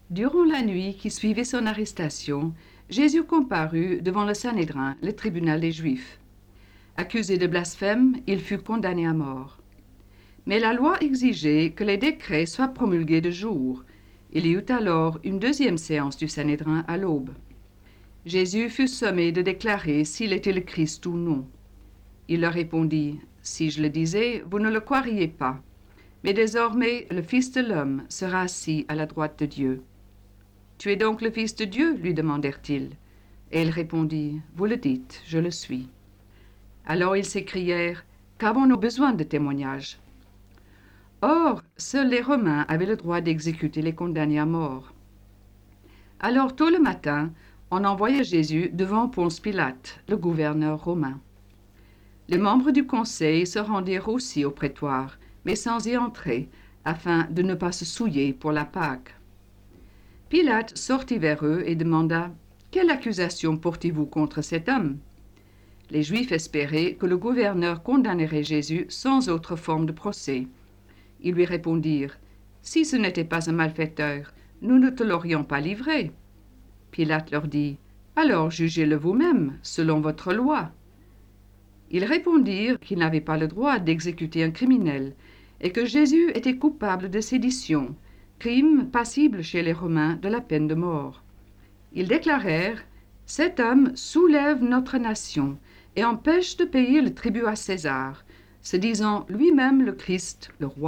Durant la nuit qui suivit son arrestation, Jésus comparut devant le Sanhédrin, le tribunal des Juifs. Accusé de blasphème, il fut condamné à mort. Mais la loi exigeait que les décrets soient promulgués de jour. Il y eut alors une deuxième séance du Sanhédrin à l'aube. Jésus fut sommé de déclarer s'il était le Christ ou non. Il leur répondit, « Si je le disais, vous ne le croiriez pas. Mais désormais, le Fils de l'homme sera assis à la droite de Dieu. » « Tu es donc le Fils de Dieu ?» lui demandèrent-ils. Et il répondit, « Vous le dites, je le suis. » Alors ils s'écrièrent, « Qu'avons-nous besoin de témoignages ?» Or, seuls les Romains avaient le droit d'exécuter les condamnés à mort. Alors, tôt le matin, on envoya Jésus devant Ponce Pilate, le gouverneur romain. Les membres du conseil se rendirent aussi au prétoire, mais sans y entrer, afin de ne pas se souiller pour la Pâque. Pilate sortit vers eux et demanda, « Quelle accusation portez-vous contre cet homme ?» Les Juifs espéraient que le gouverneur condamnerait Jésus sans autre forme de procès. Ils lui répondirent, « Si ce n'était pas un malfaiteur, nous ne te l'aurions pas livré. » Pilate leur dit, « Alors jugez-le vous-même, selon votre loi. » Ils répondirent qu'ils n'avaient pas le droit d'exécuter un criminel et que Jésus était coupable de sédition, crime passible chez les Romains de la peine de mort. Ils déclarèrent, « Cet homme soulève notre nation et empêche de payer le tribut à César, se disant lui-même le Christ, le roi. »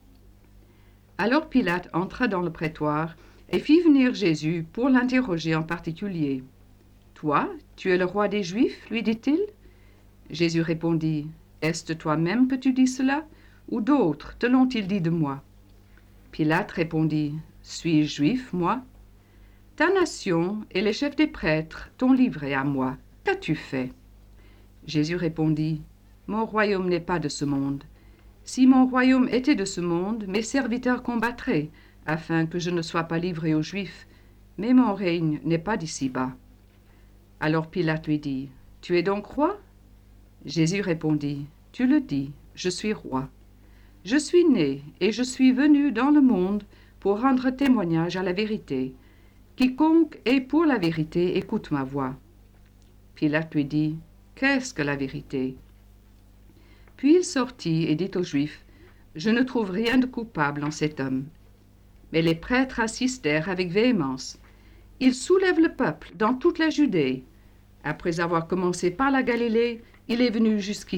Alors Pilate entra dans le prétoire et fit venir Jésus pour l'interroger en particulier. « Toi, tu es le roi des Juifs ?» lui dit-il. Jésus répondit, « Est-ce de toi-même que tu dis cela, ou d'autres te l'ont-ils dit de moi ?» Pilate répondit, « Suis-je juif, moi? Ta nation et les chefs des prêtres t'ont livré à moi. Qu'as-tu fait? » Jésus répondit, « Mon royaume n'est pas de ce monde. Si mon royaume était de ce monde, mes serviteurs combattraient, afin que je ne sois pas livré aux Juifs, mais mon règne n'est pas d'ici-bas. » Alors Pilate lui dit, « Tu es donc roi? » Jésus répondit, « Tu le dis, je suis roi. Je suis né et je suis venu dans le monde pour rendre témoignage à la vérité. Quiconque est pour la vérité écoute ma voix. » Pilate lui dit, « Qu'est-ce que la vérité? » Puis il sortit et dit aux Juifs, « Je ne trouve rien de coupable en cet homme. » Mais les prêtres insistèrent avec véhémence. « Il soulève le peuple dans toute la Judée. Après avoir commencé par la Galilée, il est venu jusqu'ici. »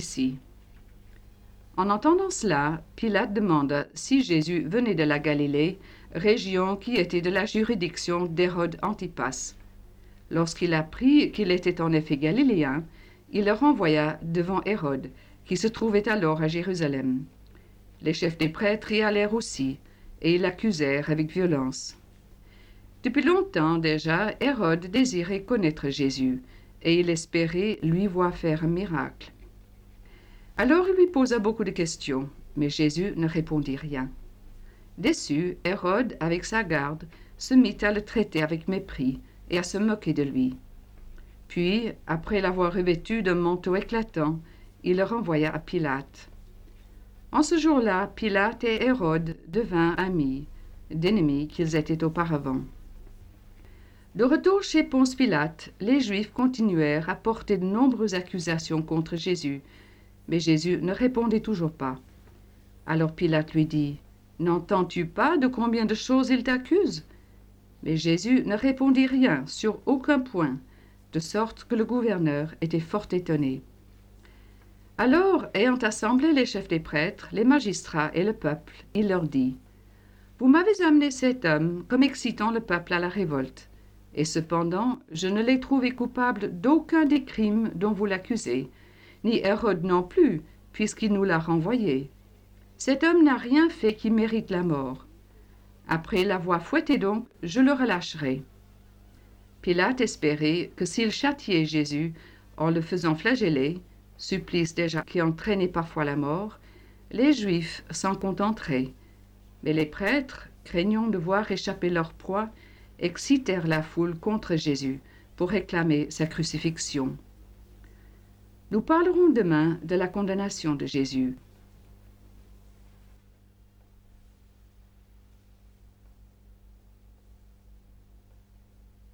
En entendant cela, Pilate demanda si Jésus venait de la Galilée, région qui était de la juridiction d'Hérode Antipas. Lorsqu'il apprit qu'il était en effet galiléen, il le renvoya devant Hérode, qui se trouvait alors à Jérusalem. Les chefs des prêtres y allèrent aussi, et ils l'accusèrent avec violence. Depuis longtemps déjà, Hérode désirait connaître Jésus, et il espérait lui voir faire un miracle. Alors il lui posa beaucoup de questions, mais Jésus ne répondit rien. Déçu, Hérode, avec sa garde, se mit à le traiter avec mépris et à se moquer de lui. Puis, après l'avoir revêtu d'un manteau éclatant, il le renvoya à Pilate. En ce jour-là, Pilate et Hérode devinrent amis, d'ennemis qu'ils étaient auparavant. De retour chez Ponce Pilate, les Juifs continuèrent à porter de nombreuses accusations contre Jésus, mais Jésus ne répondait toujours pas. Alors Pilate lui dit, « N'entends-tu pas de combien de choses il t'accuse ?» Mais Jésus ne répondit rien sur aucun point, de sorte que le gouverneur était fort étonné. Alors, ayant assemblé les chefs des prêtres, les magistrats et le peuple, il leur dit, « Vous m'avez amené cet homme comme excitant le peuple à la révolte, et cependant je ne l'ai trouvé coupable d'aucun des crimes dont vous l'accusez, ni Hérode non plus, puisqu'il nous l'a renvoyé. Cet homme n'a rien fait qui mérite la mort. Après l'avoir fouetté donc, je le relâcherai. » Pilate espérait que s'il châtiait Jésus en le faisant flageller, supplice déjà qui entraînait parfois la mort, les Juifs s'en contenteraient. Mais les prêtres, craignant de voir échapper leur proie, excitèrent la foule contre Jésus pour réclamer sa crucifixion. Nous parlerons demain de la condamnation de Jésus.